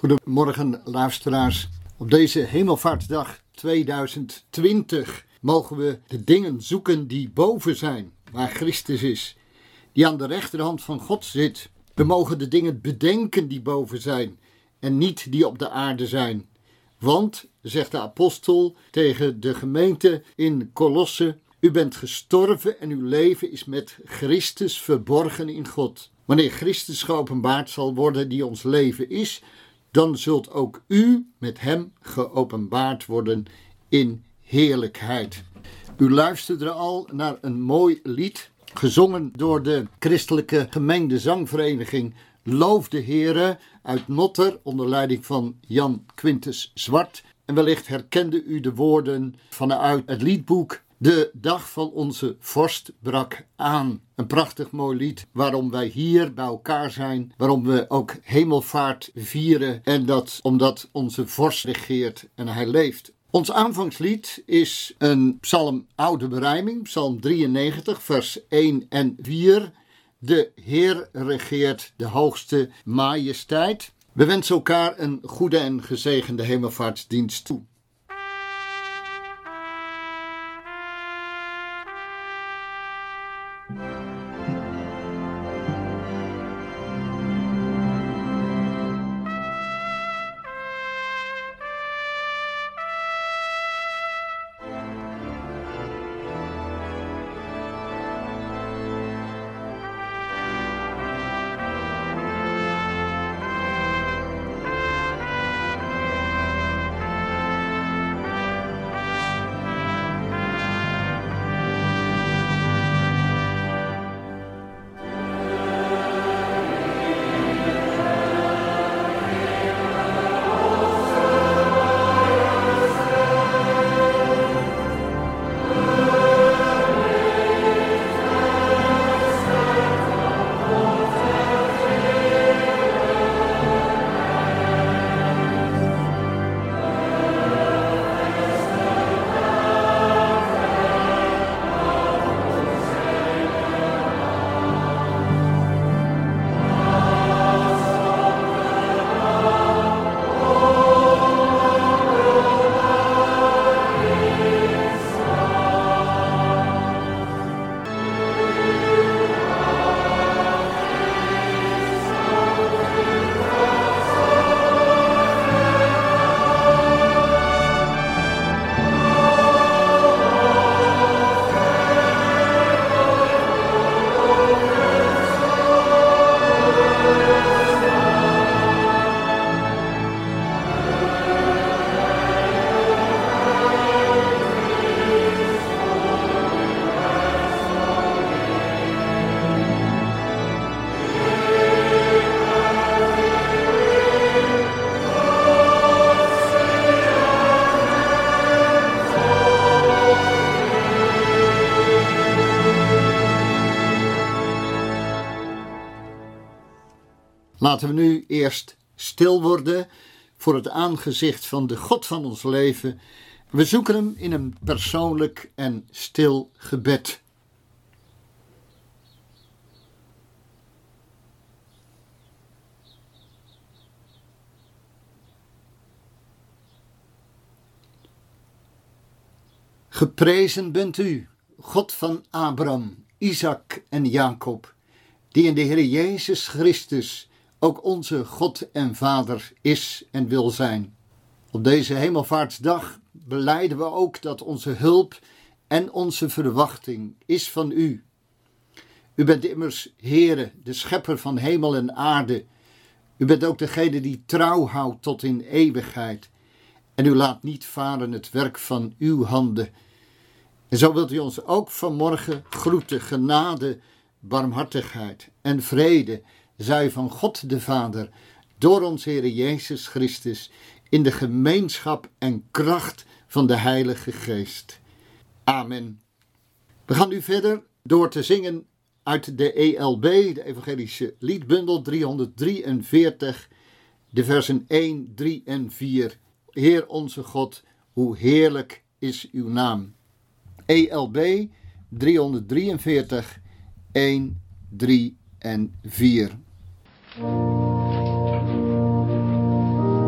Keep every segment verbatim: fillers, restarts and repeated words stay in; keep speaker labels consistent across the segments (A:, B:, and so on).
A: Goedemorgen luisteraars. Op deze Hemelvaartsdag tweeduizend twintig mogen we de dingen zoeken die boven zijn, waar Christus is, die aan de rechterhand van God zit. We mogen de dingen bedenken die boven zijn en niet die op de aarde zijn. Want, zegt de apostel tegen de gemeente in Kolosse, u bent gestorven en uw leven is met Christus verborgen in God. Wanneer Christus geopenbaard zal worden die ons leven is, dan zult ook u met hem geopenbaard worden in heerlijkheid. U luisterde al naar een mooi lied, gezongen door de christelijke gemengde zangvereniging Loof de Heere uit Notter onder leiding van Jan Quintus Zwart. En wellicht herkende u de woorden vanuit het liedboek De dag van onze vorst brak aan. Een prachtig mooi lied waarom wij hier bij elkaar zijn, waarom we ook hemelvaart vieren en dat omdat onze vorst regeert en hij leeft. Ons aanvangslied is een psalm oude berijming, psalm drieënnegentig, vers één en vier. De Heer regeert de hoogste majesteit. We wensen elkaar een goede en gezegende hemelvaartsdienst toe. Laten we nu eerst stil worden voor het aangezicht van de God van ons leven. We zoeken hem in een persoonlijk en stil gebed. Geprezen bent u, God van Abraham, Isaac en Jacob, die in de Heer Jezus Christus ook onze God en Vader is en wil zijn. Op deze Hemelvaartsdag belijden we ook dat onze hulp en onze verwachting is van u. U bent immers Heere, de schepper van hemel en aarde. U bent ook degene die trouw houdt tot in eeuwigheid. En u laat niet varen het werk van uw handen. En zo wilt u ons ook vanmorgen groeten, genade, barmhartigheid en vrede zij van God de Vader, door ons Heere Jezus Christus, in de gemeenschap en kracht van de Heilige Geest. Amen. We gaan nu verder door te zingen uit de E L B, de Evangelische Liedbundel driehonderddrieënveertig, de versen één, drie en vier. Heer onze God, hoe heerlijk is uw naam. E L B driehonderddrieënveertig, één, drie en vier.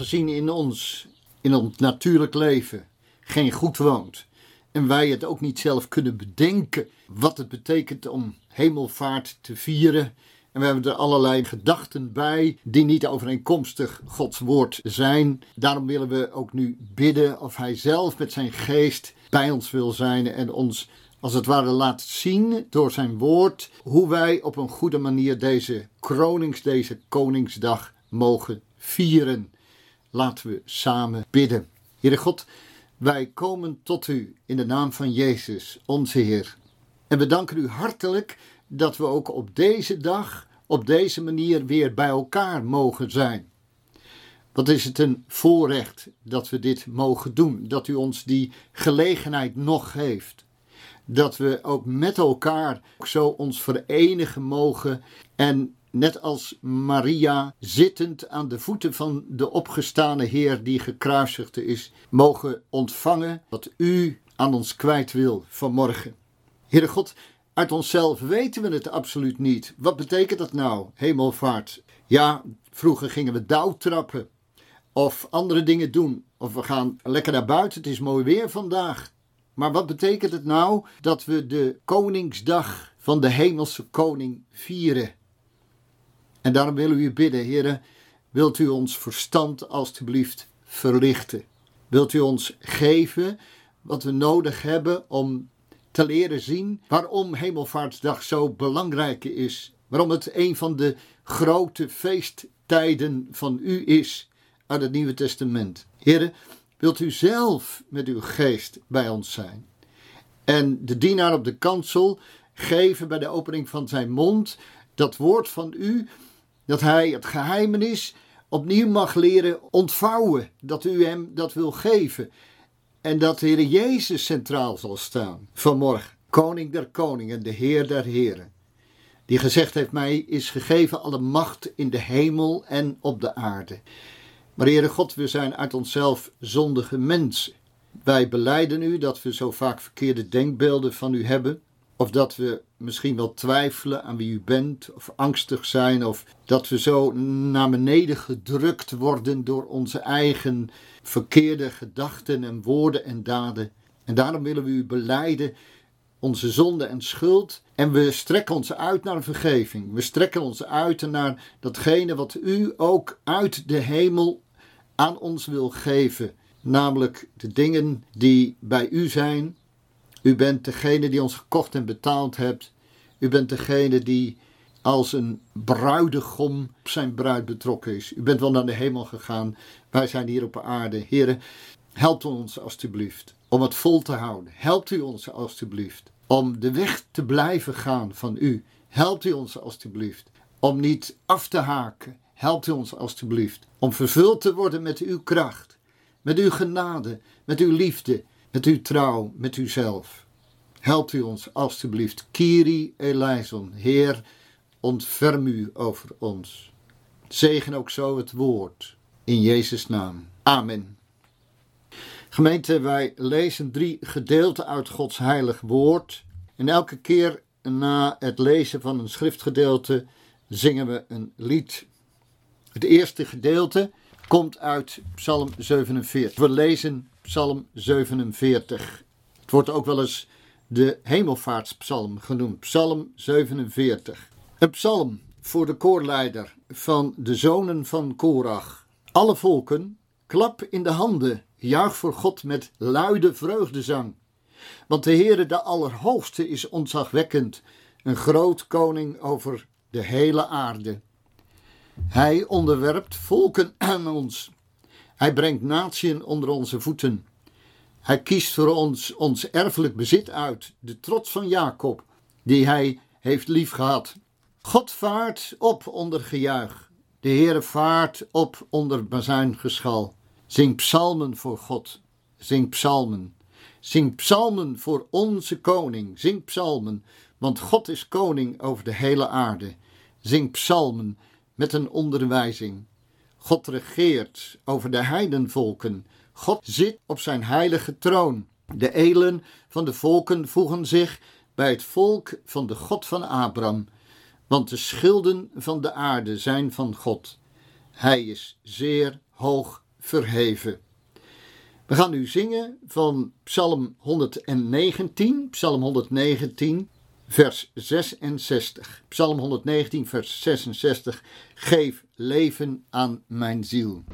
A: aangezien in ons, in ons natuurlijk leven, geen goed woont. En wij het ook niet zelf kunnen bedenken wat het betekent om hemelvaart te vieren. En we hebben er allerlei gedachten bij die niet overeenkomstig Gods woord zijn. Daarom willen we ook nu bidden of hij zelf met zijn geest bij ons wil zijn en ons als het ware laat zien door zijn woord hoe wij op een goede manier deze kronings, deze Koningsdag mogen vieren. Laten we samen bidden. Heere God, wij komen tot u in de naam van Jezus, onze Heer. En we danken u hartelijk dat we ook op deze dag, op deze manier weer bij elkaar mogen zijn. Wat is het een voorrecht dat we dit mogen doen, dat u ons die gelegenheid nog geeft. Dat we ook met elkaar zo ons verenigen mogen en net als Maria zittend aan de voeten van de opgestane Heer die gekruisigde is, mogen ontvangen wat u aan ons kwijt wil vanmorgen. Heere God, uit onszelf weten we het absoluut niet. Wat betekent dat nou, hemelvaart? Ja, vroeger gingen we dauwtrappen of andere dingen doen. Of we gaan lekker naar buiten, het is mooi weer vandaag. Maar wat betekent het nou dat we de Koningsdag van de hemelse koning vieren? En daarom willen we u bidden, Heere, wilt u ons verstand alstublieft verlichten? Wilt u ons geven wat we nodig hebben om te leren zien waarom Hemelvaartsdag zo belangrijk is? Waarom het een van de grote feesttijden van u is uit het Nieuwe Testament. Heere, wilt u zelf met uw geest bij ons zijn? En de dienaar op de kansel geven bij de opening van zijn mond dat woord van u, dat hij het geheimenis opnieuw mag leren ontvouwen, dat u hem dat wil geven. En dat de Heer Jezus centraal zal staan vanmorgen, koning der koningen, de Heer der heren. Die gezegd heeft, mij is gegeven alle macht in de hemel en op de aarde. Maar Heere God, we zijn uit onszelf zondige mensen. Wij belijden u dat we zo vaak verkeerde denkbeelden van u hebben. Of dat we misschien wel twijfelen aan wie u bent, of angstig zijn, of dat we zo naar beneden gedrukt worden door onze eigen verkeerde gedachten en woorden en daden. En daarom willen we u belijden onze zonde en schuld. En we strekken ons uit naar vergeving. We strekken ons uit naar datgene wat u ook uit de hemel aan ons wil geven. Namelijk de dingen die bij u zijn. U bent degene die ons gekocht en betaald hebt. U bent degene die als een bruidegom op zijn bruid betrokken is. U bent wel naar de hemel gegaan. Wij zijn hier op aarde. Here, helpt ons alstublieft om het vol te houden. Helpt u ons alstublieft om de weg te blijven gaan van u. Helpt u ons alstublieft om niet af te haken. Helpt u ons alstublieft om vervuld te worden met uw kracht. Met uw genade, met uw liefde, met uw trouw, met uzelf. Helpt u ons alstublieft. Kyrie eleison, Heer, ontferm u over ons. Zegen ook zo het woord. In Jezus' naam. Amen. Gemeente, wij lezen drie gedeelten uit Gods heilig woord. En elke keer na het lezen van een schriftgedeelte zingen we een lied. Het eerste gedeelte komt uit Psalm zevenenveertig. We lezen Psalm zevenenveertig. Het wordt ook wel eens de hemelvaartspsalm genoemd. Psalm zevenenveertig. Een psalm voor de koorleider van de zonen van Korach. Alle volken, klap in de handen, juich voor God met luide vreugdezang. Want de Heere, de Allerhoogste, is ontzagwekkend, een groot koning over de hele aarde. Hij onderwerpt volken aan ons. Hij brengt natieën onder onze voeten. Hij kiest voor ons ons erfelijk bezit uit, de trots van Jacob, die hij heeft liefgehad. God vaart op onder gejuich. De Heere vaart op onder bazuingeschal. Zing psalmen voor God. Zing psalmen. Zing psalmen voor onze koning. Zing psalmen, want God is koning over de hele aarde. Zing psalmen met een onderwijzing. God regeert over de heidenvolken. God zit op zijn heilige troon. De elen van de volken voegen zich bij het volk van de God van Abraham. Want de schilden van de aarde zijn van God. Hij is zeer hoog verheven. We gaan nu zingen van Psalm honderdnegentien, Psalm honderdnegentien, vers zesenzestig. Psalm honderdnegentien, vers zesenzestig. Geef leven aan mijn ziel.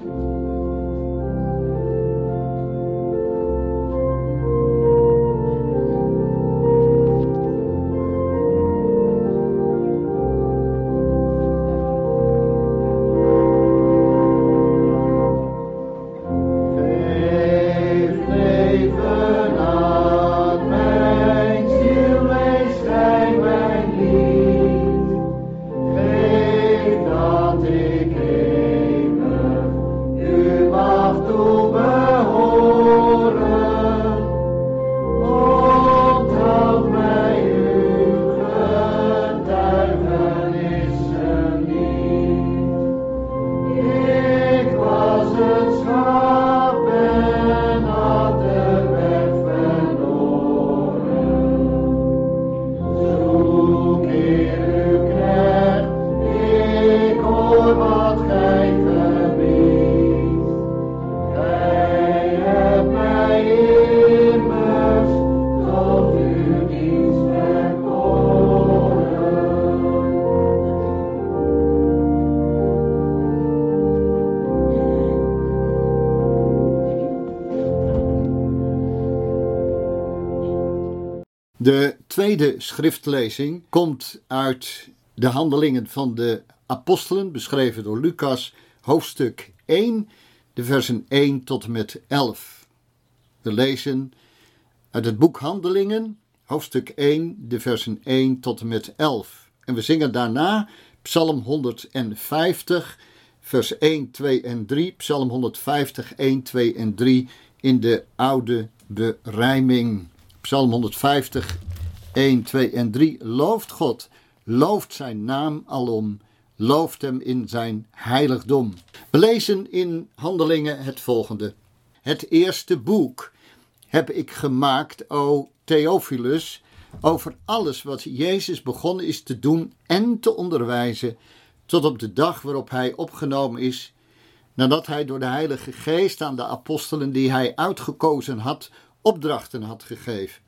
A: De tweede schriftlezing komt uit de Handelingen van de Apostelen, beschreven door Lucas, hoofdstuk één, de versen één tot en met elf. We lezen uit het boek Handelingen, hoofdstuk één, de versen één tot en met elf. En we zingen daarna Psalm honderdvijftig, vers één, twee en drie, Psalm honderdvijftig, één, twee en drie in de oude berijming. Psalm honderdvijftig, één, twee en drie. Looft God, looft zijn naam alom, looft hem in zijn heiligdom. We lezen in Handelingen het volgende. Het eerste boek heb ik gemaakt, o Theophilus, over alles wat Jezus begonnen is te doen en te onderwijzen, tot op de dag waarop hij opgenomen is, nadat hij door de Heilige Geest aan de apostelen die hij uitgekozen had, opdrachten had gegeven.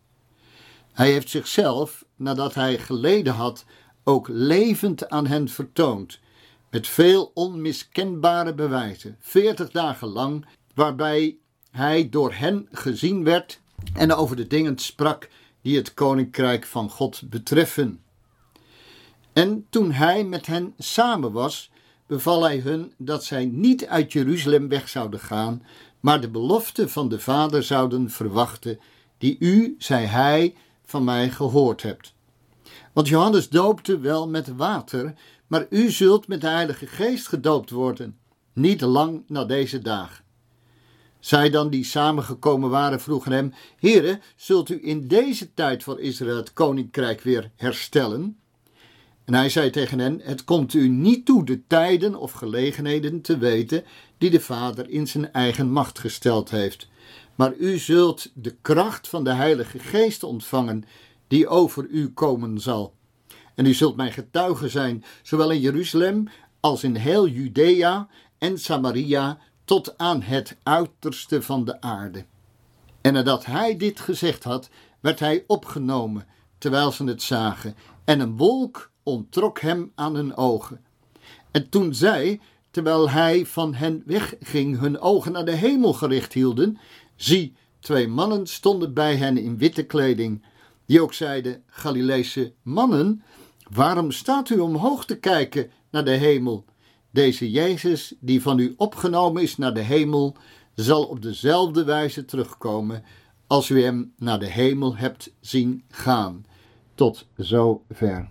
A: Hij heeft zichzelf, nadat hij geleden had, ook levend aan hen vertoond, met veel onmiskenbare bewijzen, veertig dagen lang, waarbij hij door hen gezien werd en over de dingen sprak die het koninkrijk van God betreffen. En toen hij met hen samen was, beval hij hun dat zij niet uit Jeruzalem weg zouden gaan, maar de belofte van de Vader zouden verwachten, die u, zei hij, van mij gehoord hebt. Want Johannes doopte wel met water, maar u zult met de Heilige Geest gedoopt worden, niet lang na deze dagen. Zij dan die samengekomen waren vroegen hem, Heere, zult u in deze tijd voor Israël het koninkrijk weer herstellen? En hij zei tegen hen, het komt u niet toe de tijden of gelegenheden te weten die de Vader in zijn eigen macht gesteld heeft. Maar u zult de kracht van de Heilige Geest ontvangen, die over u komen zal. En u zult mijn getuige zijn, zowel in Jeruzalem als in heel Judea en Samaria, tot aan het uiterste van de aarde. En nadat hij dit gezegd had, werd hij opgenomen, terwijl ze het zagen, en een wolk onttrok hem aan hun ogen. En toen zij, terwijl hij van hen wegging, hun ogen naar de hemel gericht hielden, zie, twee mannen stonden bij hen in witte kleding, die ook zeiden, Galileese mannen, waarom staat u omhoog te kijken naar de hemel? Deze Jezus, die van u opgenomen is naar de hemel, zal op dezelfde wijze terugkomen als u hem naar de hemel hebt zien gaan. Tot zover.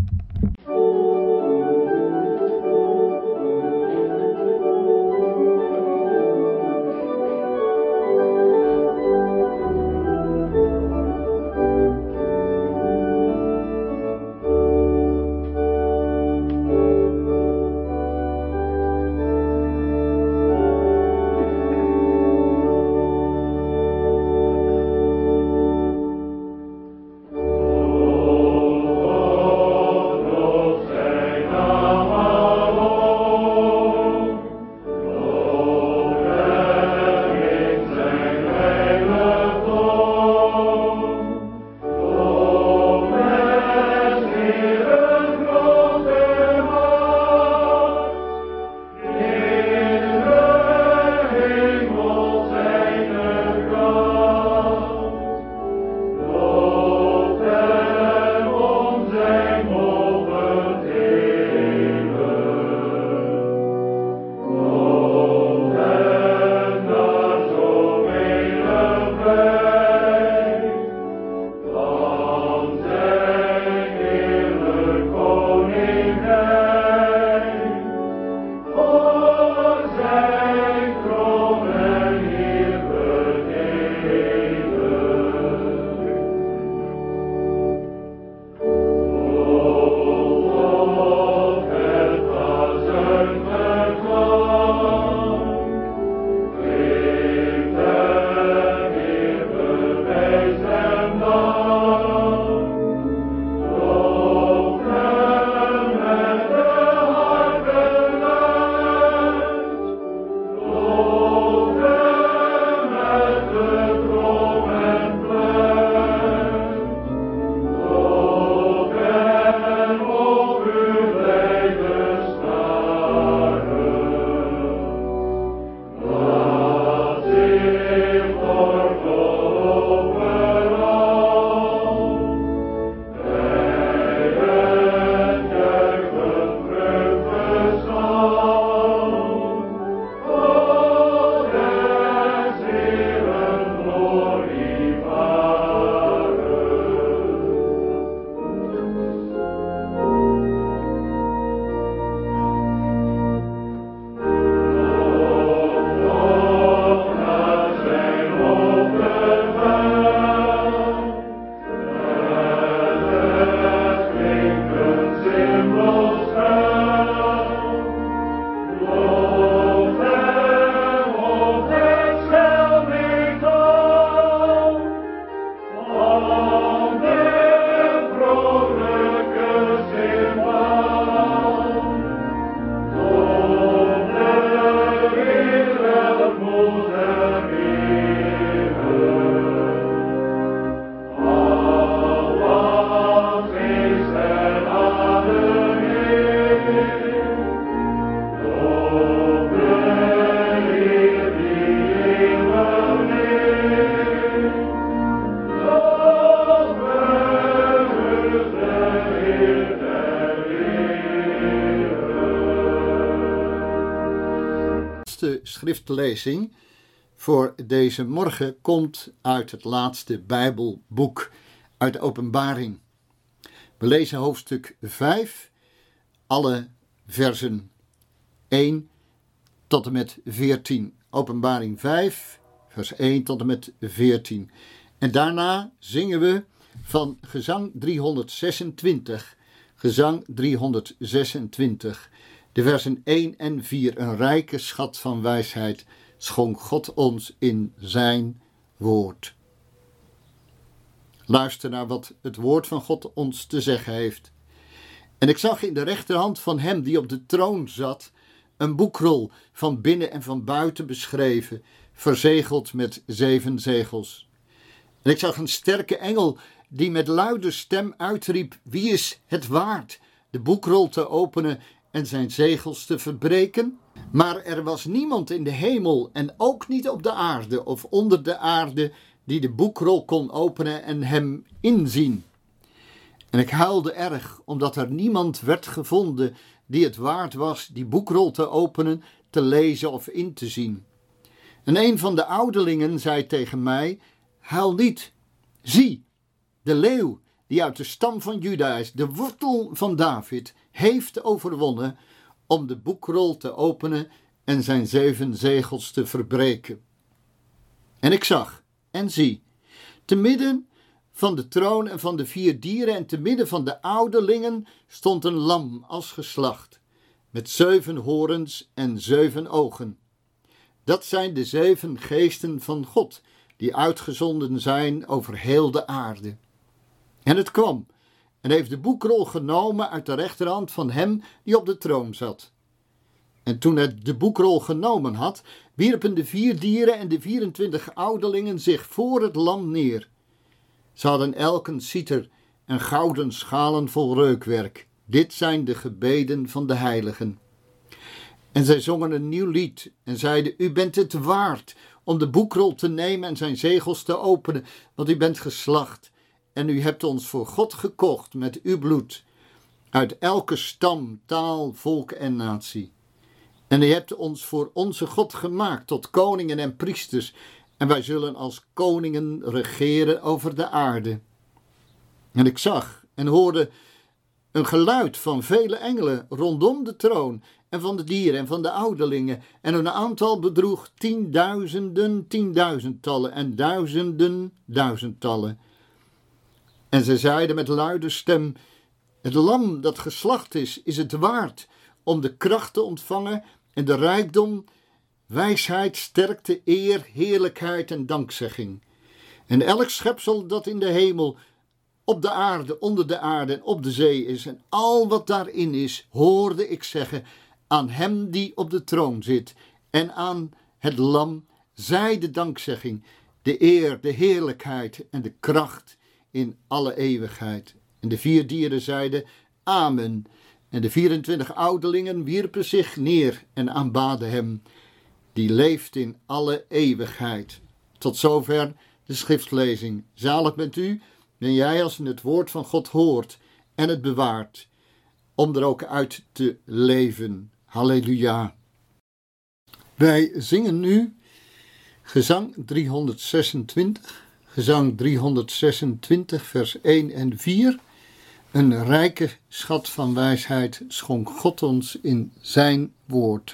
A: eerste schriftlezing voor deze morgen komt uit het laatste Bijbelboek, uit de Openbaring. We lezen hoofdstuk vijf, alle versen één tot en met veertien. Openbaring vijf, vers één tot en met veertien. En daarna zingen we van gezang driehonderdzesentwintig, gezang driehonderdzesentwintig, de versen één en vier. Een rijke schat van wijsheid schonk God ons in zijn woord. Luister naar wat het woord van God ons te zeggen heeft. En ik zag in de rechterhand van hem die op de troon zat een boekrol, van binnen en van buiten beschreven, verzegeld met zeven zegels. En ik zag een sterke engel die met luide stem uitriep: wie is het waard de boekrol te openen en zijn zegels te verbreken? Maar er was niemand in de hemel en ook niet op de aarde of onder de aarde die de boekrol kon openen en hem inzien. En ik huilde erg, omdat er niemand werd gevonden die het waard was die boekrol te openen, te lezen of in te zien. En een van de ouderlingen zei tegen mij: huil niet, zie, de leeuw die uit de stam van Juda is, de wortel van David, heeft overwonnen om de boekrol te openen en zijn zeven zegels te verbreken. En ik zag en zie, te midden van de troon en van de vier dieren en te midden van de ouderlingen stond een lam als geslacht, met zeven horens en zeven ogen. Dat zijn de zeven geesten van God, die uitgezonden zijn over heel de aarde. En het kwam en heeft de boekrol genomen uit de rechterhand van hem die op de troon zat. En toen het de boekrol genomen had, wierpen de vier dieren en de vierentwintig ouderlingen zich voor het lam neer. Ze hadden elk een citer en gouden schalen vol reukwerk. Dit zijn de gebeden van de heiligen. En zij zongen een nieuw lied en zeiden: u bent het waard om de boekrol te nemen en zijn zegels te openen, want u bent geslacht en u hebt ons voor God gekocht met uw bloed, uit elke stam, taal, volk en natie. En u hebt ons voor onze God gemaakt tot koningen en priesters, en wij zullen als koningen regeren over de aarde. En ik zag en hoorde een geluid van vele engelen rondom de troon en van de dieren en van de ouderlingen. En hun aantal bedroeg tienduizenden, tienduizendtallen en duizenden, duizendtallen. En ze zeiden met luide stem: het lam dat geslacht is, is het waard om de kracht te ontvangen en de rijkdom, wijsheid, sterkte, eer, heerlijkheid en dankzegging. En elk schepsel dat in de hemel, op de aarde, onder de aarde en op de zee is en al wat daarin is, hoorde ik zeggen: aan hem die op de troon zit en aan het lam zij de dankzegging, de eer, de heerlijkheid en de kracht in alle eeuwigheid. En de vier dieren zeiden: amen. En de vierentwintig ouderlingen wierpen zich neer en aanbaden hem, die leeft in alle eeuwigheid. Tot zover de schriftlezing. Zalig bent u, ben jij als u het woord van God hoort en het bewaart, om er ook uit te leven. Halleluja. Wij zingen nu gezang driehonderdzesentwintig, gezang driehonderdzesentwintig vers één en vier. Een rijke schat van wijsheid schonk God ons in zijn woord.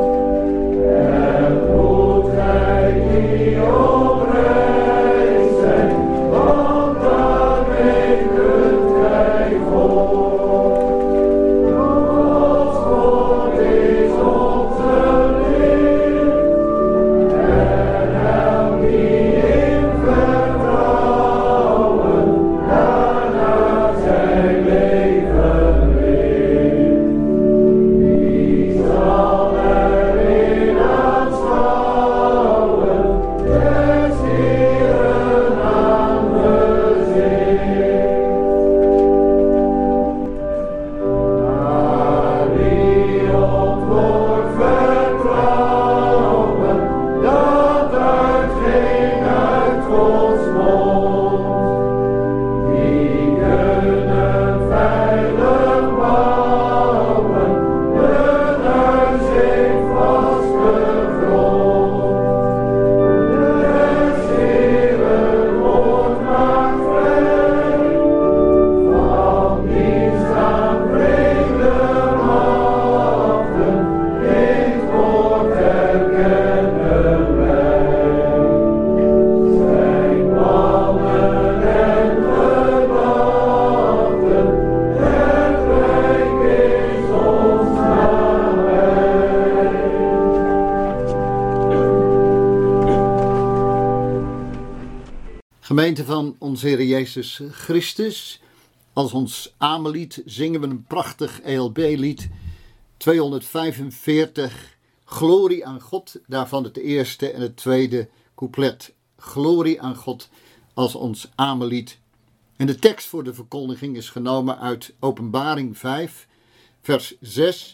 B: Oprecht
A: Gemeente van onze Heer Jezus Christus, als ons Amellied zingen we een prachtig E L B-lied, tweehonderdvijfenveertig, Glorie aan God, daarvan het eerste en het tweede couplet. Glorie aan God als ons Amellied. En de tekst voor de verkondiging is genomen uit Openbaring vijf, vers zes.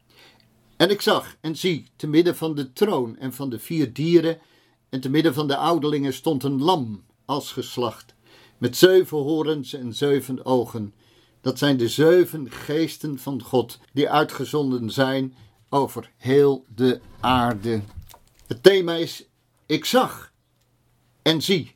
A: En ik zag en zie, te midden van de troon en van de vier dieren en te midden van de ouderlingen stond een lam als geslacht, met zeven horens en zeven ogen. Dat zijn de zeven geesten van God, die uitgezonden zijn over heel de aarde. Het thema is, ik zag en zie,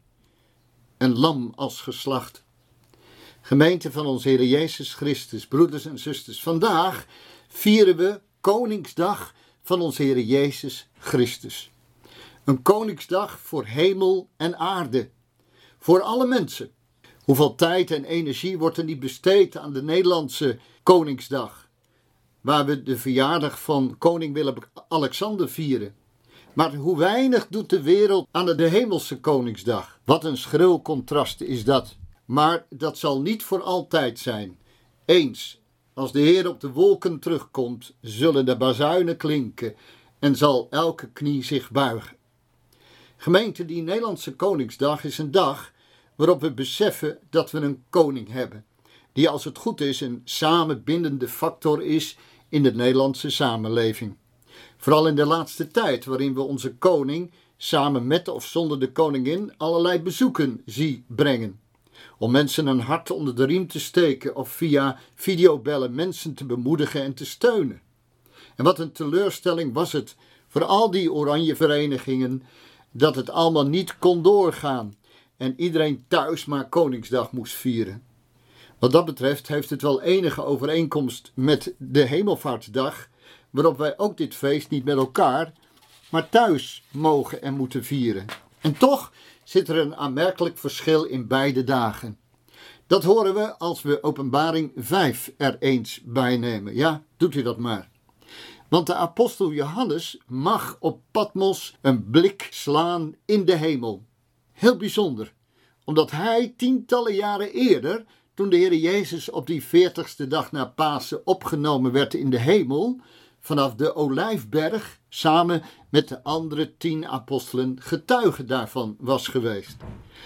A: een lam als geslacht. Gemeente van onze Heer Jezus Christus, broeders en zusters, vandaag vieren we Koningsdag van onze Heer Jezus Christus. Een Koningsdag voor hemel en aarde, voor alle mensen. Hoeveel tijd en energie wordt er niet besteed aan de Nederlandse Koningsdag, waar we de verjaardag van koning Willem-Alexander vieren. Maar hoe weinig doet de wereld aan de hemelse Koningsdag. Wat een schril contrast is dat. Maar dat zal niet voor altijd zijn. Eens, als de Heer op de wolken terugkomt, zullen de bazuinen klinken en zal elke knie zich buigen. Gemeente, die Nederlandse Koningsdag is een dag waarop we beseffen dat we een koning hebben, die als het goed is een samenbindende factor is in de Nederlandse samenleving. Vooral in de laatste tijd, waarin we onze koning samen met of zonder de koningin allerlei bezoeken zien brengen. Om mensen een hart onder de riem te steken of via videobellen mensen te bemoedigen en te steunen. En wat een teleurstelling was het voor al die oranje verenigingen dat het allemaal niet kon doorgaan en iedereen thuis maar Koningsdag moest vieren. Wat dat betreft heeft het wel enige overeenkomst met de Hemelvaartsdag, waarop wij ook dit feest niet met elkaar, maar thuis mogen en moeten vieren. En toch zit er een aanmerkelijk verschil in beide dagen. Dat horen we als we Openbaring vijf er eens bij nemen. Ja, doet u dat maar. Want de apostel Johannes mag op Patmos een blik slaan in de hemel. Heel bijzonder, omdat hij tientallen jaren eerder, toen de Heer Jezus op die veertigste dag na Pasen opgenomen werd in de hemel, vanaf de Olijfberg, samen met de andere tien apostelen, getuige daarvan was geweest.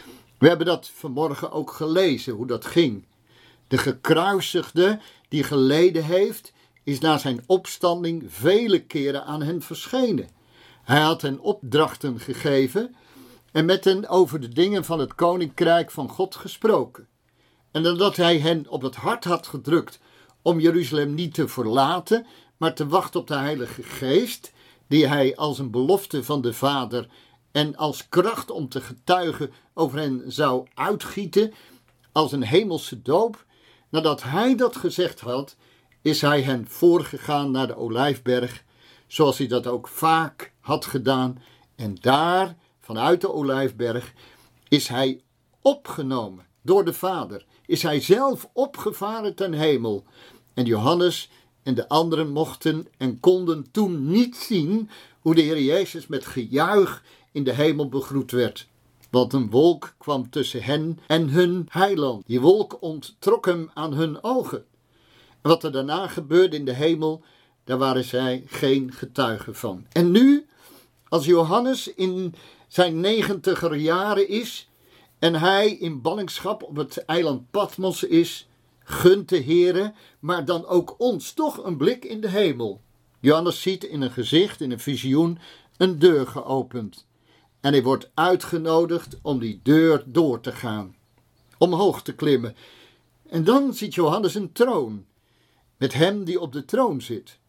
A: We hebben dat vanmorgen ook gelezen, hoe dat ging. De gekruisigde die geleden heeft, is na zijn opstanding vele keren aan hen verschenen. Hij had hen opdrachten gegeven en met hen over de dingen van het koninkrijk van God gesproken. En nadat hij hen op het hart had gedrukt om Jeruzalem niet te verlaten, maar te wachten op de Heilige Geest, die hij als een belofte van de Vader en als kracht om te getuigen over hen zou uitgieten, als een hemelse doop. Nadat hij dat gezegd had, is hij hen voorgegaan naar de Olijfberg, zoals hij dat ook vaak had gedaan. En daar, vanuit de Olijfberg, is hij opgenomen door de Vader. Is hij zelf opgevaren ten hemel. En Johannes en de anderen mochten en konden toen niet zien hoe de Heer Jezus met gejuich in de hemel begroet werd. Want een wolk kwam tussen hen en hun heiland. Die wolk onttrok hem aan hun ogen. En wat er daarna gebeurde in de hemel, daar waren zij geen getuigen van. En nu, als Johannes in zijn negentiger jaren is en hij in ballingschap op het eiland Patmos is, gunt de Heere, maar dan ook ons toch een blik in de hemel. Johannes ziet in een gezicht, in een visioen, een deur geopend. En hij wordt uitgenodigd om die deur door te gaan, omhoog te klimmen. En dan ziet Johannes een troon, met hem die op de troon zit.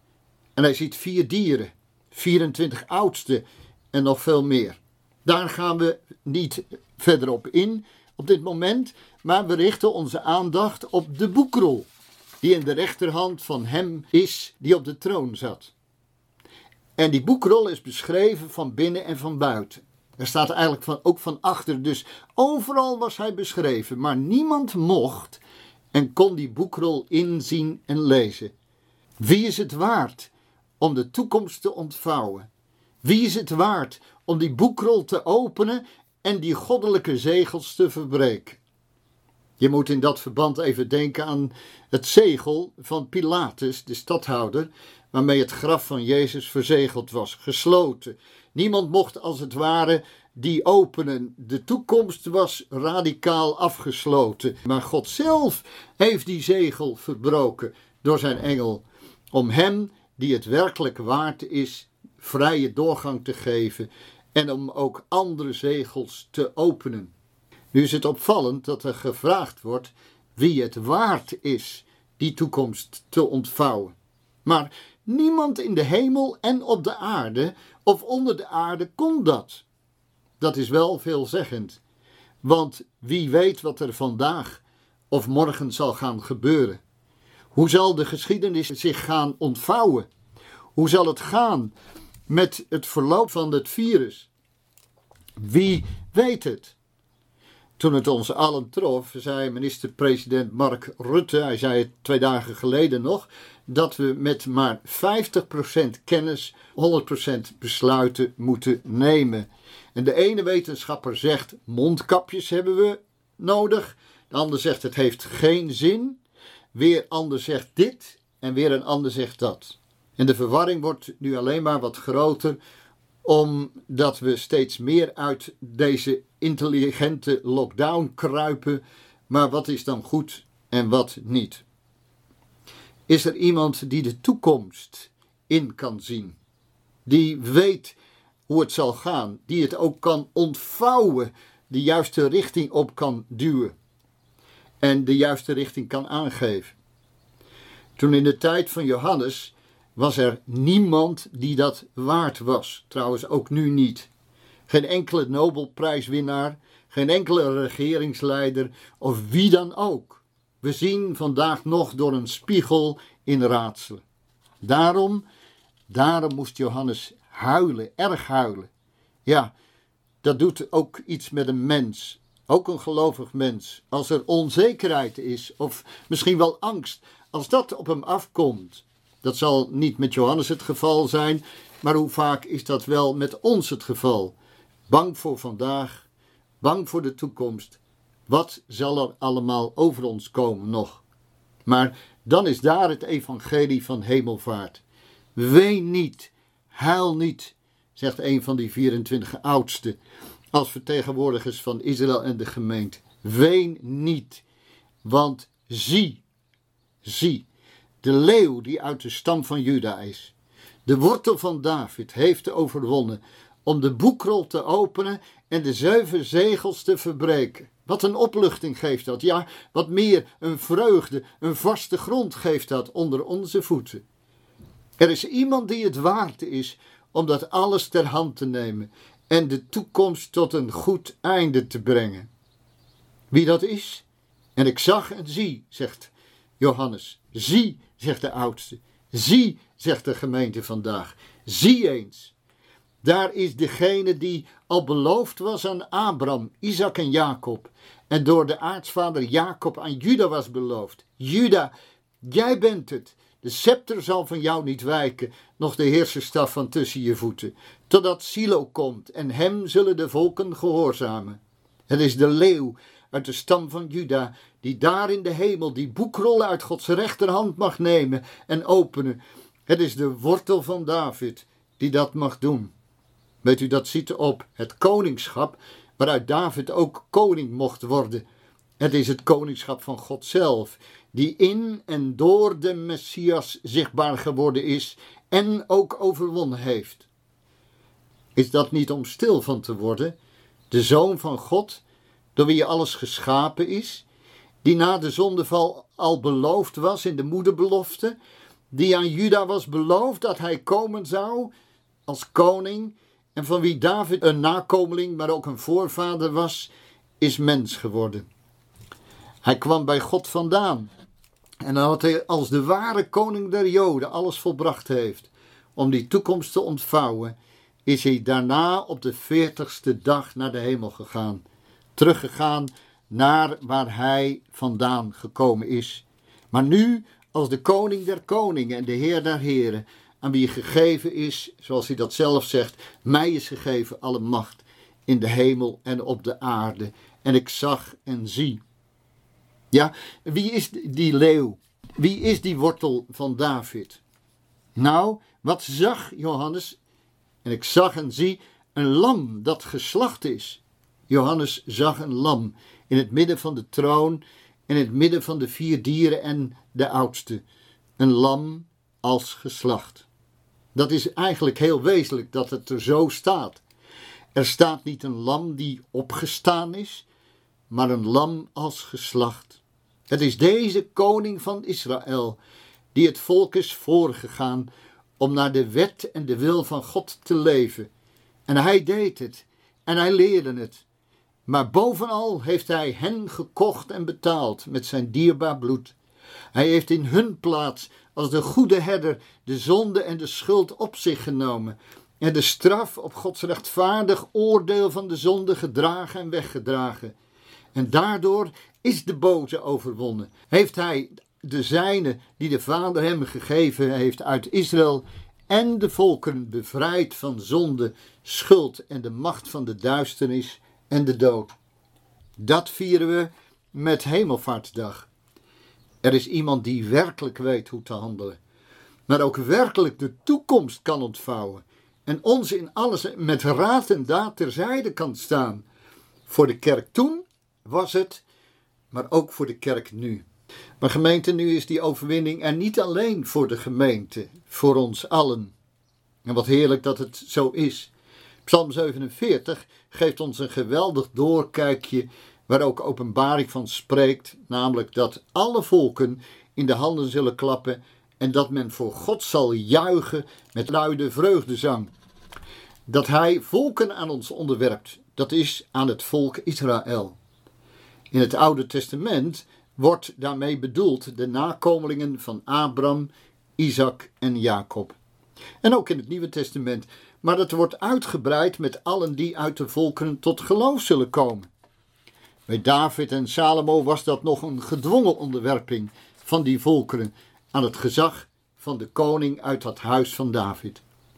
A: En hij ziet vier dieren, vierentwintig oudsten en nog veel meer. Daar gaan we niet verder op in op dit moment, maar we richten onze aandacht op de boekrol, die in de rechterhand van hem is die op de troon zat. En die boekrol is beschreven van binnen en van buiten. Er staat eigenlijk van, ook van achter, dus overal was hij beschreven, maar niemand mocht en kon die boekrol inzien en lezen. Wie is het waard om de toekomst te ontvouwen? Wie is het waard om die boekrol te openen en die goddelijke zegels te verbreken. Je moet in dat verband even denken aan het zegel van Pilatus, de stadhouder, waarmee het graf van Jezus verzegeld was, gesloten. Niemand mocht als het ware die openen. De toekomst was radicaal afgesloten. Maar God zelf heeft die zegel verbroken door zijn engel, om hem die het werkelijk waard is, vrije doorgang te geven en om ook andere zegels te openen. Nu is het opvallend dat er gevraagd wordt wie het waard is die toekomst te ontvouwen. Maar niemand in de hemel en op de aarde of onder de aarde kon dat. Dat is wel veelzeggend, want wie weet wat er vandaag of morgen zal gaan gebeuren? Hoe zal de geschiedenis zich gaan ontvouwen? Hoe zal het gaan met het verloop van het virus? Wie weet het? Toen het ons allen trof, zei minister-president Mark Rutte, hij zei het twee dagen geleden nog, dat we met maar vijftig procent kennis honderd procent besluiten moeten nemen. En de ene wetenschapper zegt, mondkapjes hebben we nodig. De ander zegt, het heeft geen zin. Weer ander zegt dit en weer een ander zegt dat. En de verwarring wordt nu alleen maar wat groter, omdat we steeds meer uit deze intelligente lockdown kruipen. Maar wat is dan goed en wat niet? Is er iemand die de toekomst in kan zien? Die weet hoe het zal gaan, die het ook kan ontvouwen, de juiste richting op kan duwen en de juiste richting kan aangeven. Toen in de tijd van Johannes was er niemand die dat waard was, trouwens ook nu niet. Geen enkele Nobelprijswinnaar, geen enkele regeringsleider of wie dan ook. We zien vandaag nog door een spiegel in raadselen. Daarom, daarom moest Johannes huilen, erg huilen. Ja, dat doet ook iets met een mens, ook een gelovig mens. Als er onzekerheid is, of misschien wel angst, als dat op hem afkomt. Dat zal niet met Johannes het geval zijn, maar hoe vaak is dat wel met ons het geval? Bang voor vandaag, bang voor de toekomst. Wat zal er allemaal over ons komen nog? Maar dan is daar het evangelie van hemelvaart. Ween niet, huil niet, zegt een van die vierentwintig oudsten, als vertegenwoordigers van Israël en de gemeente. Ween niet, want zie, zie, de leeuw die uit de stam van Juda is, de wortel van David, heeft overwonnen om de boekrol te openen en de zeven zegels te verbreken. Wat een opluchting geeft dat. Ja, wat meer, een vreugde, een vaste grond geeft dat onder onze voeten. Er is iemand die het waard is om dat alles ter hand te nemen en de toekomst tot een goed einde te brengen. Wie dat is? En ik zag en zie, zegt Johannes. Zie, zegt de oudste. Zie, zegt de gemeente vandaag. Zie eens. Daar is degene die al beloofd was aan Abraham, Isaac en Jacob. En door de aartsvader Jacob aan Juda was beloofd. Juda, jij bent het. De scepter zal van jou niet wijken, nog de heerserstaf van tussen je voeten. Totdat Silo komt en hem zullen de volken gehoorzamen. Het is de leeuw uit de stam van Juda, die daar in de hemel die boekrol uit Gods rechterhand mag nemen en openen. Het is de wortel van David die dat mag doen. Weet u, dat ziet op het koningschap, waaruit David ook koning mocht worden. Het is het koningschap van God zelf, die in en door de Messias zichtbaar geworden is en ook overwonnen heeft. Is dat niet om stil van te worden? De Zoon van God, door wie alles geschapen is, die na de zondeval al beloofd was in de moederbelofte, die aan Juda was beloofd dat hij komen zou als koning, en van wie David een nakomeling, maar ook een voorvader was, is mens geworden. Hij kwam bij God vandaan. En nadat hij als de ware koning der Joden alles volbracht heeft om die toekomst te ontvouwen, is hij daarna op de veertigste dag naar de hemel gegaan. Teruggegaan naar waar hij vandaan gekomen is. Maar nu als de koning der koningen en de heer der heren, aan wie gegeven is, zoals hij dat zelf zegt, mij is gegeven alle macht in de hemel en op de aarde. En ik zag en zie. Ja, wie is die leeuw? Wie is die wortel van David? Nou, wat zag Johannes? En ik zag en zie een lam dat geslacht is. Johannes zag een lam in het midden van de troon, in het midden van de vier dieren en de oudste. Een lam als geslacht. Dat is eigenlijk heel wezenlijk dat het er zo staat. Er staat niet een lam die opgestaan is, maar een lam als geslacht. Het is deze koning van Israël die het volk is voorgegaan om naar de wet en de wil van God te leven. En hij deed het en hij leerde het. Maar bovenal heeft hij hen gekocht en betaald met zijn dierbaar bloed. Hij heeft in hun plaats als de goede herder de zonde en de schuld op zich genomen en de straf op Gods rechtvaardig oordeel van de zonde gedragen en weggedragen. En daardoor is de boze overwonnen. Heeft hij de zijne die de Vader hem gegeven heeft uit Israël en de volken bevrijd van zonde, schuld en de macht van de duisternis en de dood. Dat vieren we met Hemelvaartsdag. Er is iemand die werkelijk weet hoe te handelen, maar ook werkelijk de toekomst kan ontvouwen en ons in alles met raad en daad terzijde kan staan. Voor de kerk toen was het, maar ook voor de kerk nu. Maar gemeente, nu is die overwinning er niet alleen voor de gemeente, voor ons allen. En wat heerlijk dat het zo is. Psalm zevenenveertig geeft ons een geweldig doorkijkje waar ook Openbaring van spreekt, namelijk dat alle volken in de handen zullen klappen en dat men voor God zal juichen met luide vreugdezang. Dat hij volken aan ons onderwerpt, dat is aan het volk Israël. In het Oude Testament wordt daarmee bedoeld de nakomelingen van Abraham, Isaac en Jacob. En ook in het Nieuwe Testament, maar dat wordt uitgebreid met allen die uit de volkeren tot geloof zullen komen. Bij David en Salomo was dat nog een gedwongen onderwerping van die volkeren aan het gezag van de koning uit dat huis van David.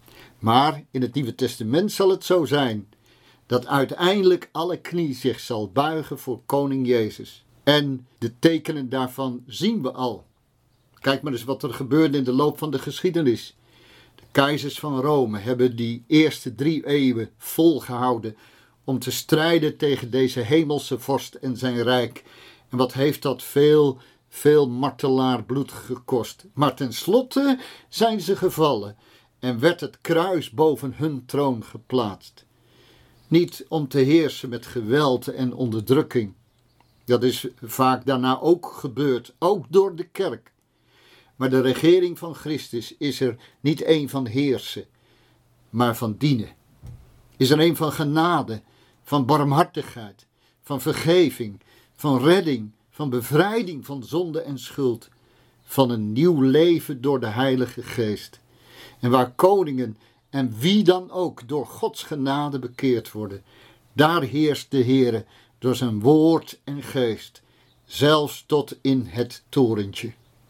A: Maar in het Nieuwe Testament zal het zo zijn dat uiteindelijk alle knie zich zal buigen voor koning Jezus. En de tekenen daarvan zien we al. Kijk maar eens wat er gebeurde in de loop van de geschiedenis. De keizers van Rome hebben die eerste drie eeuwen volgehouden om te strijden tegen deze hemelse vorst en zijn rijk. En wat heeft dat veel, veel martelaar bloed gekost. Maar tenslotte zijn ze gevallen en werd het kruis boven hun troon geplaatst. Niet om te heersen met geweld en onderdrukking. Dat is vaak daarna ook gebeurd, ook door de kerk. Maar de regering van Christus is er niet één van heersen, maar van dienen. Is er één van genade, van barmhartigheid, van vergeving, van redding, van bevrijding van zonde en schuld, van een nieuw leven door de Heilige Geest. En waar koningen en wie dan ook door Gods genade bekeerd worden, daar heerst de Heere door zijn woord en geest, zelfs tot in het torentje.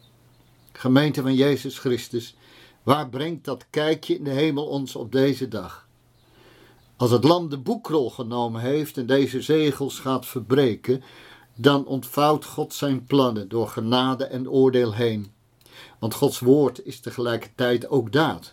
A: Gemeente van Jezus Christus, waar brengt dat kijkje in de hemel ons op deze dag? Als het lam de boekrol genomen heeft en deze zegels gaat verbreken, dan ontvouwt God zijn plannen door genade en oordeel heen. Want Gods woord is tegelijkertijd ook daad.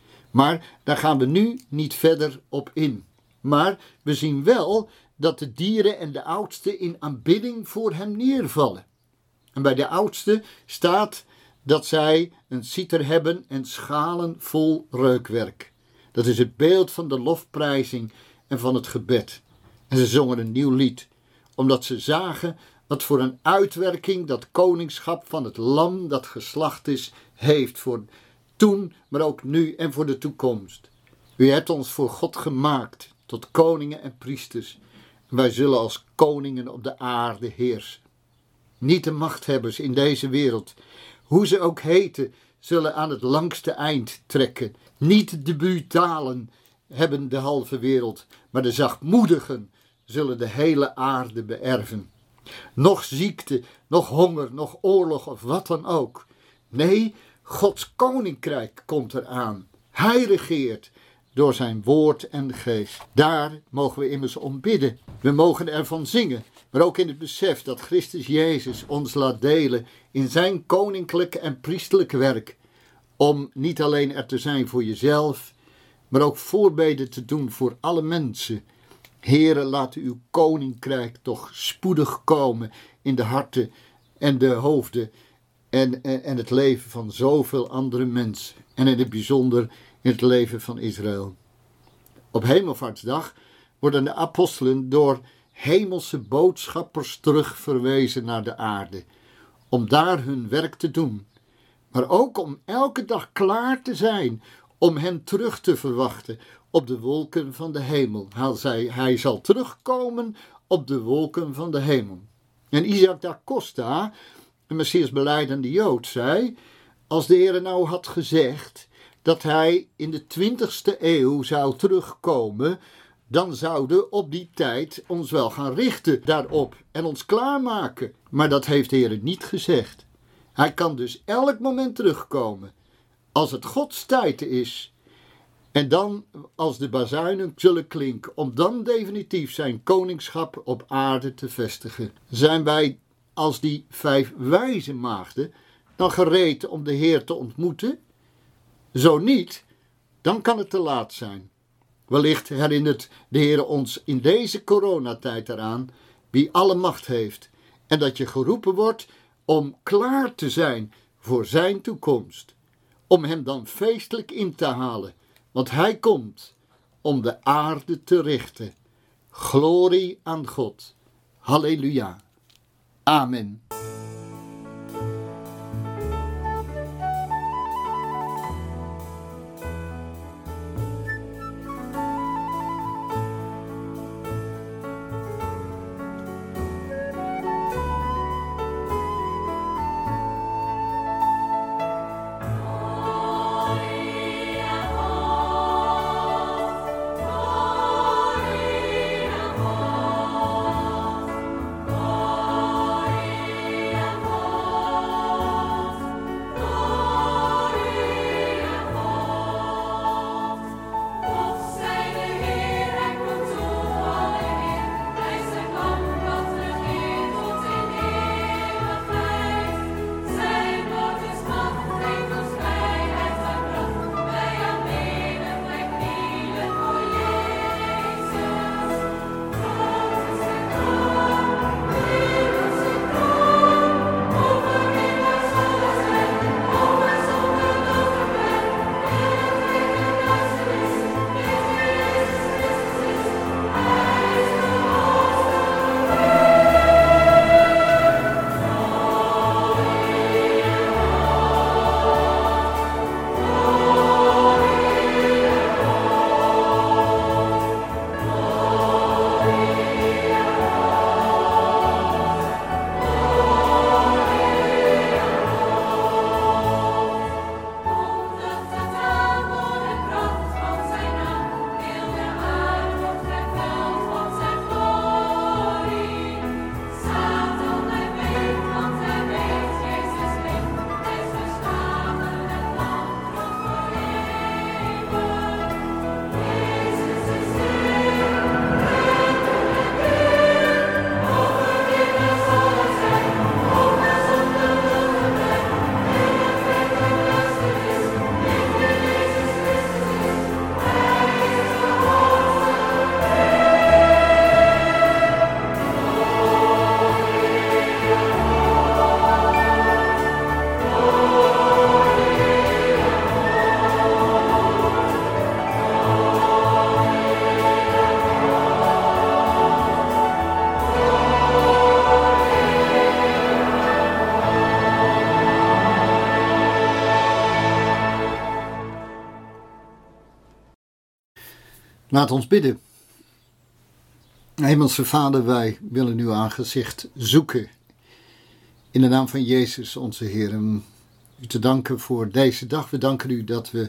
A: Maar daar gaan we nu niet verder op in. Maar we zien wel dat de dieren en de oudsten in aanbidding voor hem neervallen. En bij de oudsten staat dat zij een citer hebben en schalen vol reukwerk. Dat is het beeld van de lofprijzing en van het gebed. En ze zongen een nieuw lied, omdat ze zagen wat voor een uitwerking dat koningschap van het lam dat geslacht is, heeft voor toen, maar ook nu en voor de toekomst. U hebt ons voor God gemaakt tot koningen en priesters. En wij zullen als koningen op de aarde heersen. Niet de machthebbers in deze wereld, hoe ze ook heten, zullen aan het langste eind trekken. Niet de brutalen hebben de halve wereld, maar de zachtmoedigen zullen de hele aarde beërven. Nog ziekte, nog honger, nog oorlog of wat dan ook. Nee, Gods koninkrijk komt eraan. Hij regeert. door zijn woord en geest. Daar mogen we immers om bidden. We mogen ervan zingen, maar ook in het besef dat Christus Jezus ons laat delen in zijn koninklijke en priesterlijke werk. Om niet alleen er te zijn voor jezelf, maar ook voorbeden te doen voor alle mensen. Heere, laat uw koninkrijk toch spoedig komen in de harten en de hoofden en, en, en het leven van zoveel andere mensen. En in het bijzonder in het leven van Israël. Op Hemelvaartsdag worden de apostelen door hemelse boodschappers terugverwezen naar de aarde. Om daar hun werk te doen. Maar ook om elke dag klaar te zijn om hen terug te verwachten op de wolken van de hemel. Hij zal terugkomen op de wolken van de hemel. En Isaac da Costa, een Messias belijdende Jood, zei: als de Heer nou had gezegd dat hij in de twintigste eeuw zou terugkomen, dan zouden op die tijd ons wel gaan richten daarop en ons klaarmaken. Maar dat heeft de Heer niet gezegd. Hij kan dus elk moment terugkomen, als het Gods tijd is. En dan, als de bazuinen zullen klinken, om dan definitief zijn koningschap op aarde te vestigen. Zijn wij als die vijf wijze maagden dan gereed om de Heer te ontmoeten? Zo niet, dan kan het te laat zijn. Wellicht herinnert de Heer ons in deze coronatijd eraan wie alle macht heeft en dat je geroepen wordt om klaar te zijn voor zijn toekomst, om hem dan feestelijk in te halen, want hij komt om de aarde te richten. Glorie aan God. Halleluja. Amen. Laat ons bidden. Hemelse Vader, wij willen uw aangezicht zoeken. In de naam van Jezus, onze Heer. En u te danken voor deze dag. We danken u dat we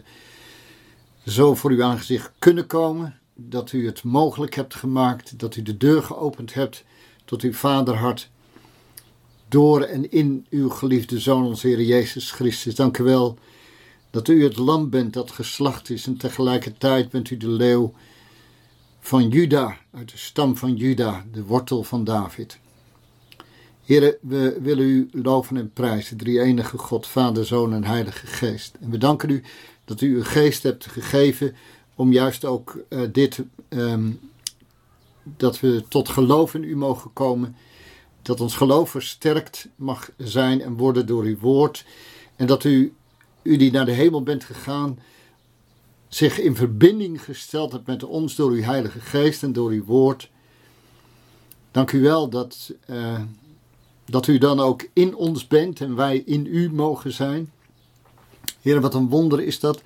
A: zo voor uw aangezicht kunnen komen. Dat u het mogelijk hebt gemaakt. Dat u de deur geopend hebt tot uw vaderhart. Door en in uw geliefde Zoon, onze Heer Jezus Christus. Dank u wel Dat u het lam bent dat geslacht is en tegelijkertijd bent u de leeuw van Juda, uit de stam van Juda, de wortel van David. Heere, we willen u loven en prijzen, drie-enige God, Vader, Zoon en Heilige Geest. En we danken u dat u uw geest hebt gegeven om juist ook uh, dit, um, dat we tot geloof in u mogen komen. Dat ons geloof versterkt mag zijn en worden door uw woord. En dat u, u die naar de hemel bent gegaan, zich in verbinding gesteld hebt met ons door uw Heilige Geest en door uw woord. Dank u wel dat, uh, dat u dan ook in ons bent en wij in u mogen zijn. Heer, wat een wonder is dat.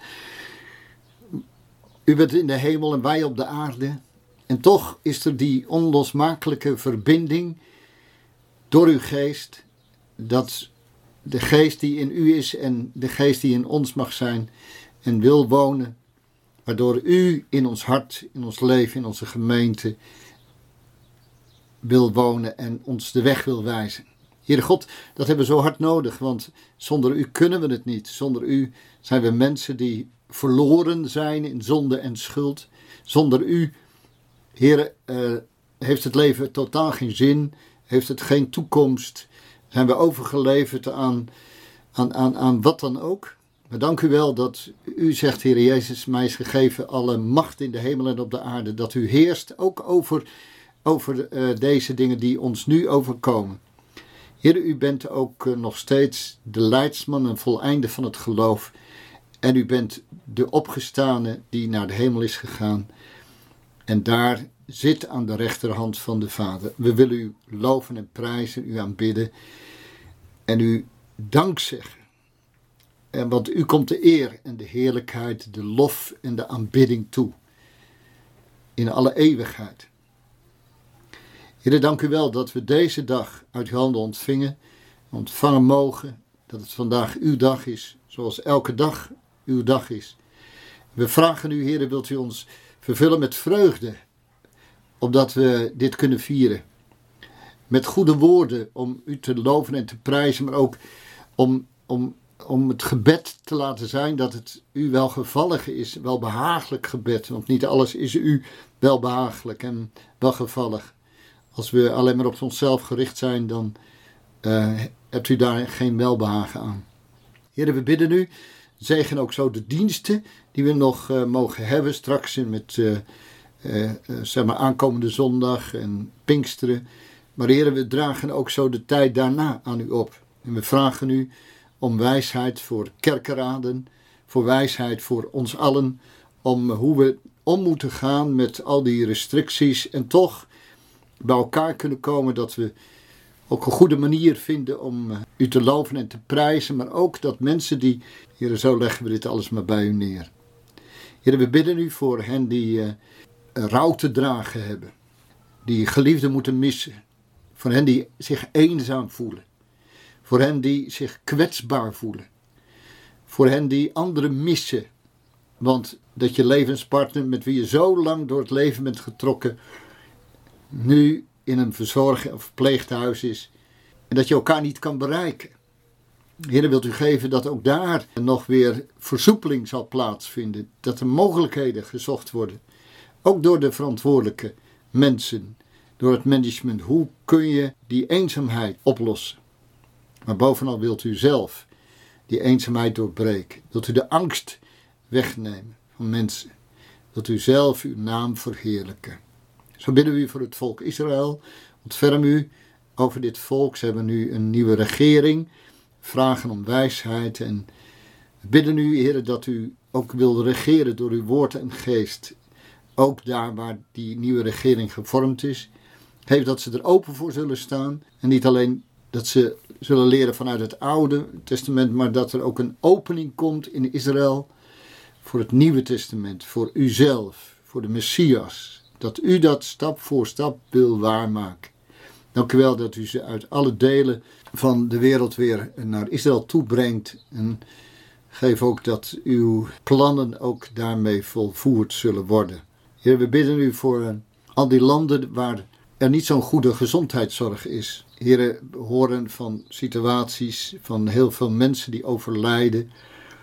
A: U bent in de hemel en wij op de aarde. En toch is er die onlosmakelijke verbinding door uw geest. Dat de geest die in u is en de geest die in ons mag zijn en wil wonen. Waardoor u in ons hart, in ons leven, in onze gemeente wil wonen en ons de weg wil wijzen. Heere God, dat hebben we zo hard nodig, want zonder u kunnen we het niet. Zonder u zijn we mensen die verloren zijn in zonde en schuld. Zonder u, Heere, uh, heeft het leven totaal geen zin, heeft het geen toekomst. Zijn we overgeleverd aan, aan, aan, aan wat dan ook. Maar dank u wel dat u zegt, Heer Jezus, mij is gegeven alle macht in de hemel en op de aarde. Dat u heerst ook over, over uh, deze dingen die ons nu overkomen. Heer, u bent ook uh, nog steeds de leidsman en voleinde van het geloof. En u bent de opgestane die naar de hemel is gegaan. En daar zit aan de rechterhand van de Vader. We willen u loven en prijzen, u aanbidden en u dank zeggen. En want u komt de eer en de heerlijkheid, de lof en de aanbidding toe. In alle eeuwigheid. Heer, dank u wel dat we deze dag uit uw handen ontvingen, ontvangen mogen. Dat het vandaag uw dag is, zoals elke dag uw dag is. We vragen u, Heer, wilt u ons vervullen met vreugde, opdat we dit kunnen vieren. Met goede woorden om u te loven en te prijzen, maar ook om, om, om het gebed te laten zijn dat het u welgevallig is, welbehagelijk gebed. Want niet alles is u welbehagelijk en welgevallig. Als we alleen maar op onszelf gericht zijn, dan uh, hebt u daar geen welbehagen aan. Heer, we bidden u, zegen ook zo de diensten die we nog uh, mogen hebben straks met uh, uh, uh, zeg maar aankomende zondag en Pinksteren. Maar Heer, we dragen ook zo de tijd daarna aan u op. En we vragen u om wijsheid voor kerkenraden, voor wijsheid voor ons allen, om hoe we om moeten gaan met al die restricties en toch bij elkaar kunnen komen, dat we ook een goede manier vinden om u te loven en te prijzen, maar ook dat mensen die, Heer, zo leggen we dit alles maar bij u neer. Heer, we bidden u voor hen die uh, rouw te dragen hebben, die geliefden moeten missen, voor hen die zich eenzaam voelen, voor hen die zich kwetsbaar voelen, voor hen die anderen missen, want dat je levenspartner met wie je zo lang door het leven bent getrokken, nu in een verzorg- of verpleeghuis is en dat je elkaar niet kan bereiken. Heer, wilt u geven dat ook daar nog weer versoepeling zal plaatsvinden, dat er mogelijkheden gezocht worden, ook door de verantwoordelijke mensen, door het management. Hoe kun je die eenzaamheid oplossen? Maar bovenal wilt u zelf die eenzaamheid doorbreken, wilt u de angst wegnemen van mensen, wilt u zelf uw naam verheerlijken. Zo bidden we u voor het volk Israël. Ontferm u over dit volk. Ze hebben nu een nieuwe regering. Vragen om wijsheid. En we bidden u, Heer, dat u ook wil regeren door uw woord en geest. Ook daar waar die nieuwe regering gevormd is. Geef dat ze er open voor zullen staan. En niet alleen dat ze zullen leren vanuit het Oude Testament, maar dat er ook een opening komt in Israël voor het Nieuwe Testament. Voor uzelf, voor de Messias. Dat u dat stap voor stap wil waarmaken. Dank u wel dat u ze uit alle delen van de wereld weer naar Israël toebrengt. En geef ook dat uw plannen ook daarmee volvoerd zullen worden. Heer, we bidden u voor al die landen waar er niet zo'n goede gezondheidszorg is. Heer, we horen van situaties van heel veel mensen die overlijden.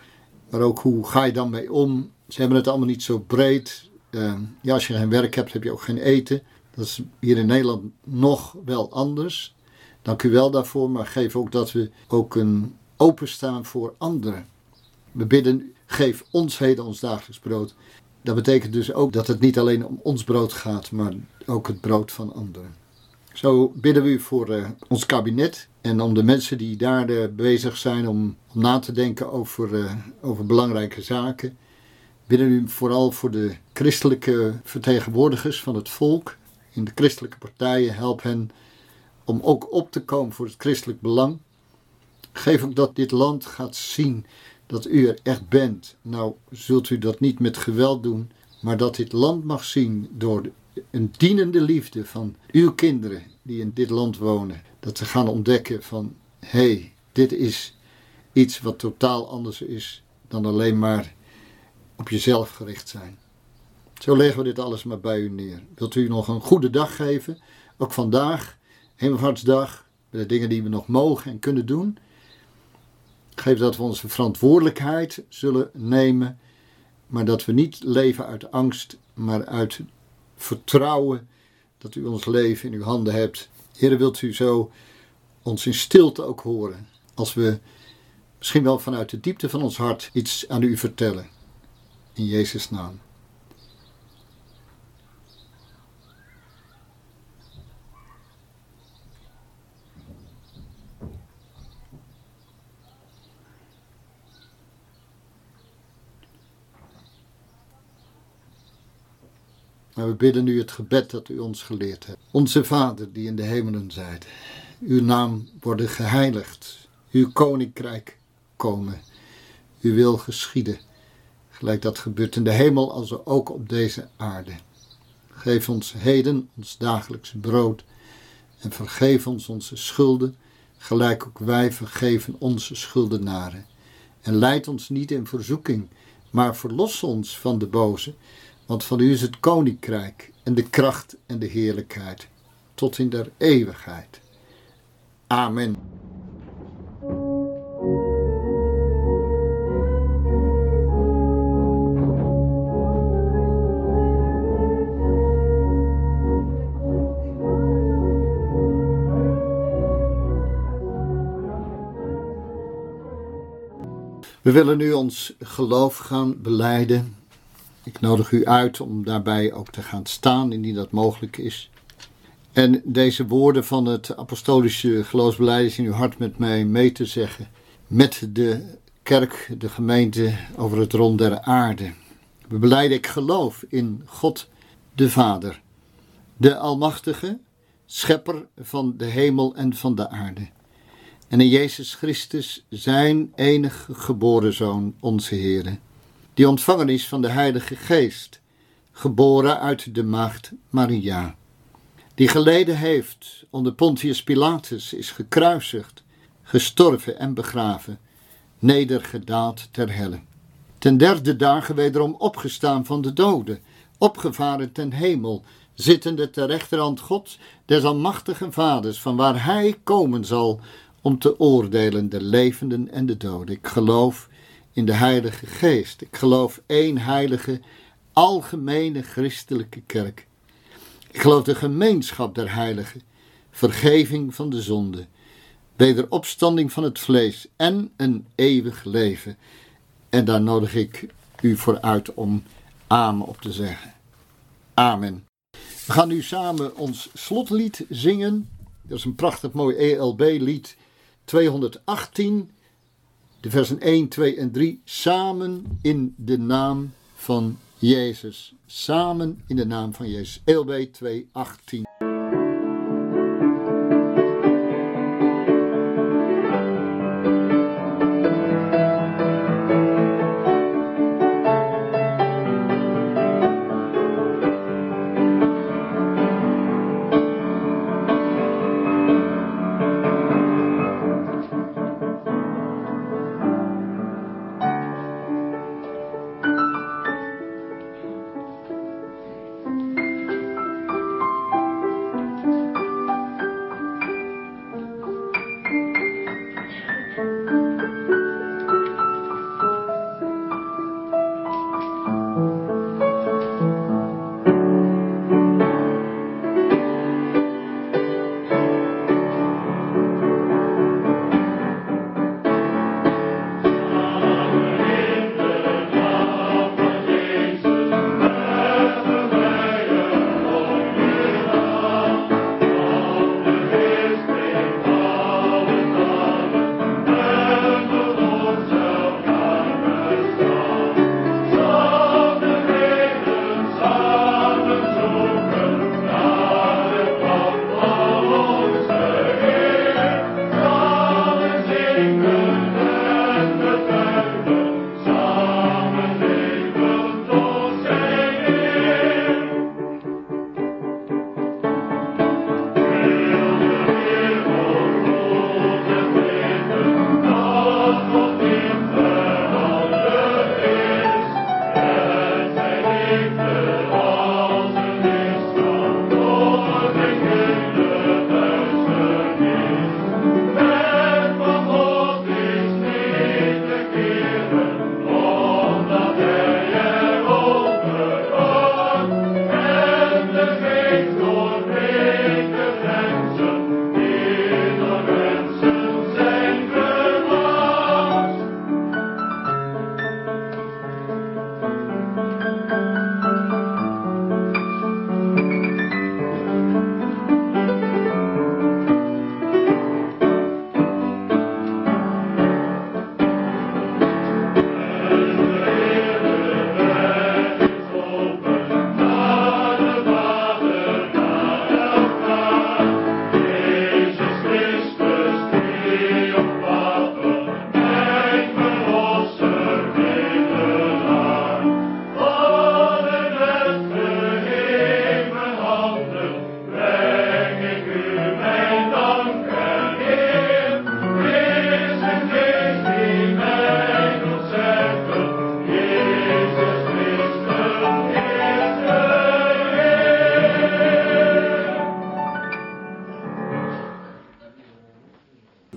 A: Maar ook hoe ga je dan mee om? Ze hebben het allemaal niet zo breed. Uh, ja, als je geen werk hebt, heb je ook geen eten. Dat is hier in Nederland nog wel anders. Dank u wel daarvoor, maar geef ook dat we ook een openstaan voor anderen. We bidden, geef ons heden ons dagelijks brood. Dat betekent dus ook dat het niet alleen om ons brood gaat, maar ook het brood van anderen. Zo bidden we u voor uh, ons kabinet en om de mensen die daar uh, bezig zijn om, om na te denken over, uh, over belangrijke zaken. Bidden u vooral voor de christelijke vertegenwoordigers van het volk in de christelijke partijen. Help hen om ook op te komen voor het christelijk belang. Geef ook dat dit land gaat zien dat u er echt bent. Nou zult u dat niet met geweld doen, maar dat dit land mag zien door een dienende liefde van uw kinderen die in dit land wonen. Dat ze gaan ontdekken van, hé, hey, dit is iets wat totaal anders is dan alleen maar op jezelf gericht zijn. Zo leggen we dit alles maar bij u neer. Wilt u nog een goede dag geven? Ook vandaag, Hemelvaartsdag, de dingen die we nog mogen en kunnen doen. Geef dat we onze verantwoordelijkheid zullen nemen, maar dat we niet leven uit angst, maar uit vertrouwen dat u ons leven in uw handen hebt. Heere, wilt u zo ons in stilte ook horen, als we misschien wel vanuit de diepte van ons hart iets aan u vertellen. In Jezus' naam. Maar we bidden nu het gebed dat u ons geleerd hebt. Onze Vader die in de hemelen zijt, uw naam worden geheiligd, uw koninkrijk komen, uw wil geschieden, gelijk dat gebeurt in de hemel als ook op deze aarde. Geef ons heden ons dagelijks brood en vergeef ons onze schulden, gelijk ook wij vergeven onze schuldenaren. En leid ons niet in verzoeking, maar verlos ons van de boze. Want van u is het koninkrijk en de kracht en de heerlijkheid tot in der eeuwigheid. Amen. We willen nu ons geloof gaan belijden. Ik nodig u uit om daarbij ook te gaan staan, indien dat mogelijk is. En deze woorden van het apostolische geloofsbelijdenis in uw hart met mij mee te zeggen. Met de kerk, de gemeente over het rond der aarde. We belijden, ik geloof in God de Vader, de Almachtige, schepper van de hemel en van de aarde. En in Jezus Christus, zijn enige geboren Zoon, onze Heere, die ontvangen is van de Heilige Geest, geboren uit de maagd Maria, die geleden heeft onder Pontius Pilatus, is gekruisigd, gestorven en begraven, nedergedaald ter helle. Ten derde dagen wederom opgestaan van de doden, opgevaren ten hemel, zittende ter rechterhand Gods, des almachtigen Vaders, van waar hij komen zal om te oordelen de levenden en de doden. Ik geloof in de Heilige Geest. Ik geloof één heilige, algemene christelijke kerk. Ik geloof de gemeenschap der heiligen, vergeving van de zonde, wederopstanding van het vlees en een eeuwig leven. En daar nodig ik u voor uit om amen op te zeggen. Amen. We gaan nu samen ons slotlied zingen. Dat is een prachtig mooi E L B-lied tweehonderdachttien. De versen één, twee en drie. Samen in de naam van Jezus. Samen in de naam van Jezus. E L B tweehonderdachttien.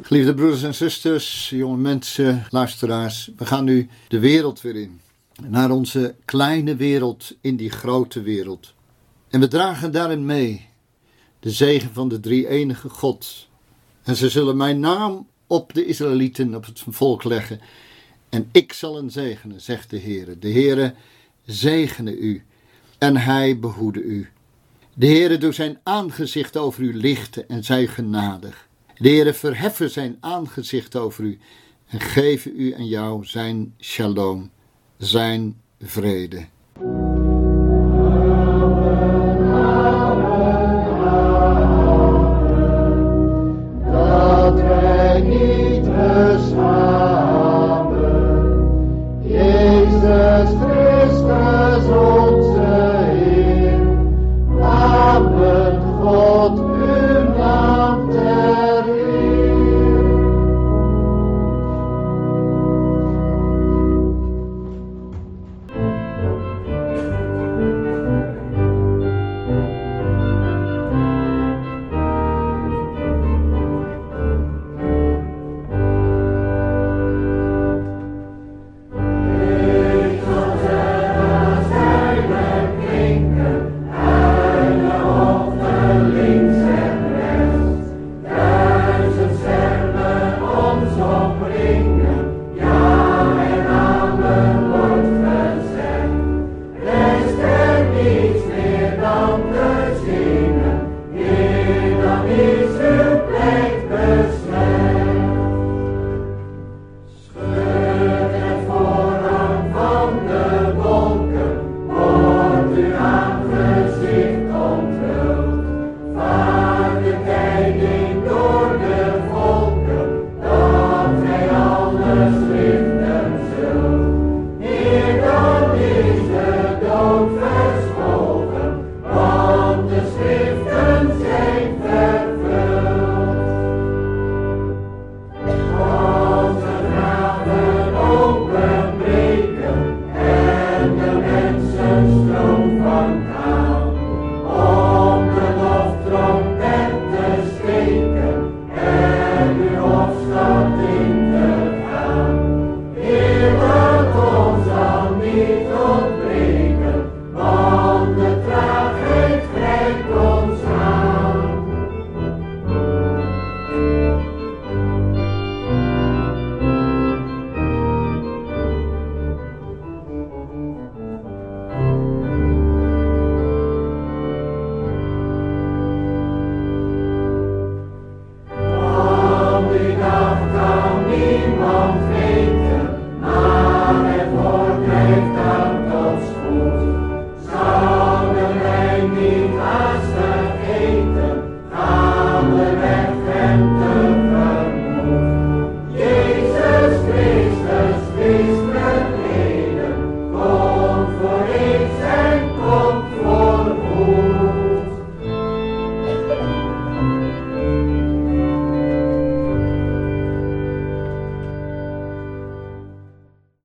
A: Geliefde broeders en zusters, jonge mensen, luisteraars, we gaan nu de wereld weer in. Naar onze kleine wereld in die grote wereld. En we dragen daarin mee de zegen van de drie-enige God. En ze zullen mijn naam op de Israëlieten, op het volk leggen. En ik zal hen zegenen, zegt de Heere. De Heere zegene u en hij behoede u. De Heere doet zijn aangezicht over u lichten en zij genadig. De Heere verheffen zijn aangezicht over u en geven u en jou zijn shalom, zijn vrede.